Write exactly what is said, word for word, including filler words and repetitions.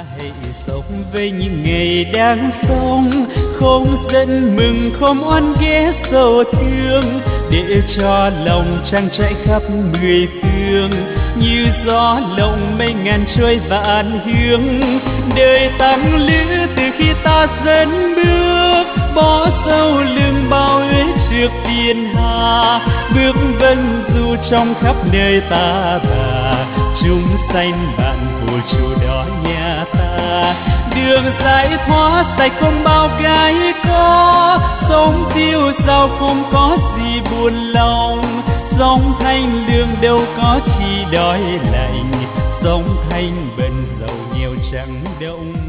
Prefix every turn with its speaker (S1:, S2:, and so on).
S1: hãy sống với những ngày đang sống, không giận mừng không oán ghét sầu thương, để cho lòng trang trải khắp mười phương, như gió lộng mây ngàn trôi vạn hướng. Đời tăng lữ từ khi ta dẫn bước, bỏ sau lưng bao ước trước thiên hà, bước vân du trong khắp nơi ta bà, chúng sanh bạn phù chủ đó nhà ta. Đường giải thoát sạch không bao cái có, sống tiêu dao không có gì buồn lòng, sống thanh lương đâu có chi đói lạnh, sống thanh bần giàu nghèo chẳng động